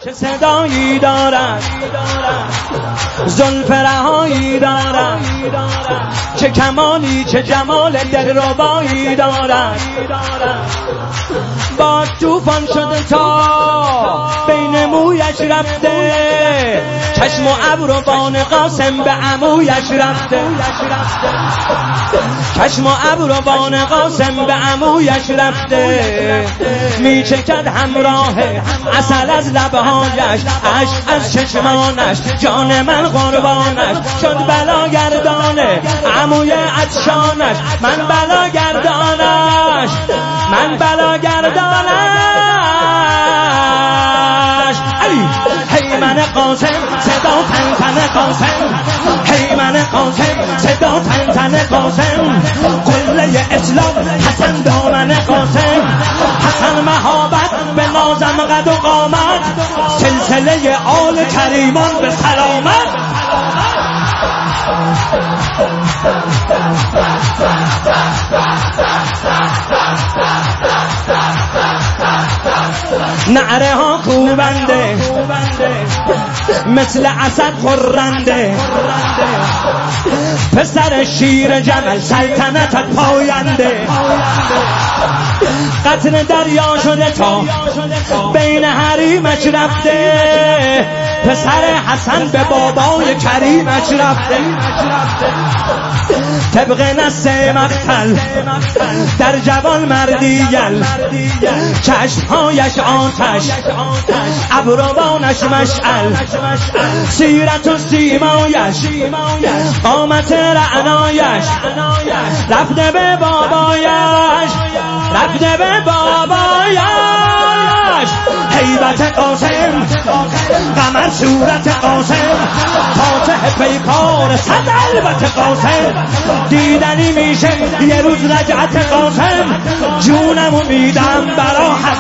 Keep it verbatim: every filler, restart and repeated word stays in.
چه صدایی دارد، زلف رهایی دارد، چه کمالی چه جمال دلربایی دارد. با طوفان شده تا بین مویش رفته، چشم و ابر و بان قاسم به عمویش رفته، چشم و ابر و بان قاسم به عمویش رفته. میچکد همراه عسل از لبهایش، عشق از چشمانش، جان من قربانش. شد بلا گردانه عموی عطشانش، من بلا گردانش، من بلا گردانش. علی هی من قاسم صدا تن تن قاسم، هی من قاسم صدا تن تن قاسم. قله اسلام حسن دامن قاسم، حسن مهابت به نازم قد و قامت، سلسله آل کریمان به سلامت. نعره ها کوبنده مثل اسد خرنده، پسر شیر جمل سلطنتت پاینده. قطر دریا شده تا بین حریمش رفته، پسر حسن به بابای کریمش رفته. طبق نص مقتل در جوان مردی گل، چشمهایش آتش ابروانش مشعل، سیرت و سیمایش قامت رعنایش، رفته به بابایش، رفته به بابایش. هیبت قاسم قمر صورت قاسم، فاتح پیکار صد البت قاسم. دیدنی میشه یه روز رجعت قاسم، جونمو میدم برا